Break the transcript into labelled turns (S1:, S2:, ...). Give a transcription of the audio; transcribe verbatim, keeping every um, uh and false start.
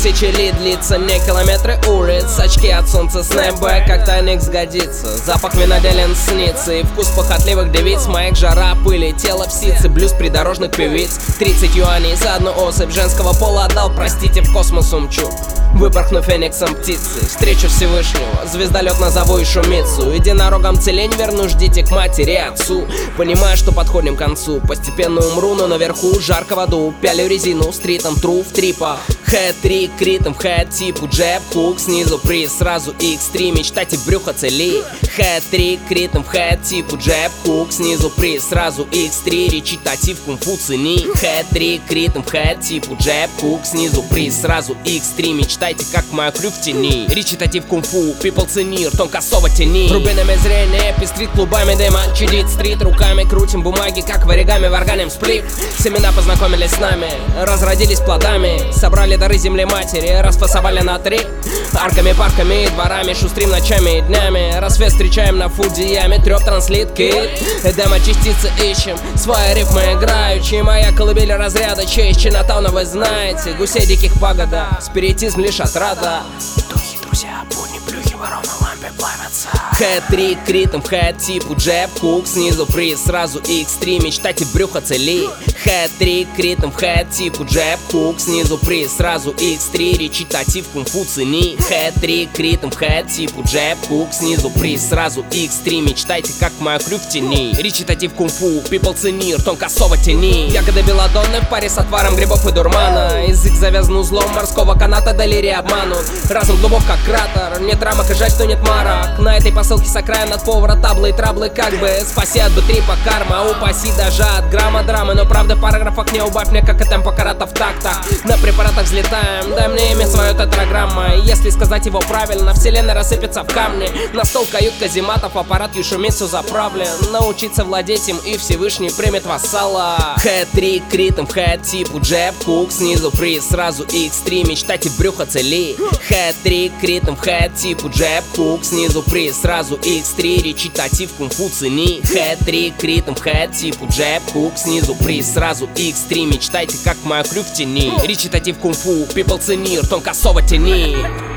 S1: Тысячи ли длится, мне километры улиц. Очки от солнца снэпбэк, как тайник сгодится. Запах виноделен снится и вкус похотливых девиц. Моих жара, пыли, тело в ситце, блюз придорожных певиц. Тридцать юаней за одну особь женского пола отдал, простите, в космос умчу, выпорхну фениксом птицы. Встречу Всевышнего, звездолет назову и шумицу. Единорогом целень верну, ждите к матери и отцу. Понимаю, что подходим к концу, постепенно умру, но наверху жарко в аду. Пялю резину, стритом тру в трипа. Хэт-трик, ритм, хэт-типу, джеб, хук, снизу приз, сразу икс три, мечтайте брюхо цели. Хэт-трик, ритм, хэт-типу, джеб, хук, снизу приз, сразу икс три, речитатив, кунг-фу цени. Хэт-трик, ритм, хэт-типу, джеб, хук, снизу приз, сразу икс три, мечтайте, как моя клюв в тени. Речитатив, кунг-фу, пипл цени, ртом косово тени. Рубинами зрение, пестрит клубами дыма, чудит стрит, руками крутим бумаги, как в оригами, варганим сплит. Семена познакомились с нами, разродились плодами, собрали дары земли матери, расфасовали на три. Арками, парками и дворами, шустрим ночами и днями. Рассвет встречаем на фудияме, трёп транслит кит. Демо-частицы ищем, свои рифмы играющие. Моя колыбель разряда, честь Чинатауна вы знаете. Гусей диких пагода, спиритизм лишь отрада. Духи, друзья, будни, плюхи, ворона, лампе плавятся. Хэт-трик, ритм, хэт-типу, джеб, хук, снизу приз, сразу икс три, мечтайте брюхо цели. Хэт-трик, ритм, хэт-типу, джеб, хук, снизу приз, сразу икс три, речитатив, кунг-фу цени. Хэт-трик, ритм, хэт-типу, джеб, хук, снизу приз, сразу икс три, мечтайте, как моя клюв в тени. Речитатив, кунг-фу, пипл цени, ртом косово тени. Ягоды белладонны в паре с отваром грибов и дурмана. Язык завязан узлом морского каната, доверие обманут. Разум глубок как кратер, нет рамок и жаль, что нет марок. На этой посылке с окраин от повара таблы и траблы как бы. Спаси от бы-трипа карма, упаси даже от грамма драмы. Но правда в параграфах не убавь мне, как и темпо карата в тактах. На препаратах взлетаем, дай мне имя свое тетраграмма. И если сказать его правильно, вселенная рассыпется в камни. На стол кают казематов, аппарат юшумицу заправлен. Научиться владеть им и Всевышний примет вассала. Хэт-трик, ритм, хэт-типу, джеб, хук, снизу приз, сразу икс три, мечтайте брюхо цели. Хэт-трик, ритм, хэт-типу, джеб, хук, снизу приз, сразу икс три, речитатив, кунг-фу цени. Хэт-трик, ритм, хэт-типу, джеб, хук, снизу приз, сразу икс три, мечтайте, как моя клюв в тени. Речитатив, кунг-фу, пипл цени, ртом косово тени.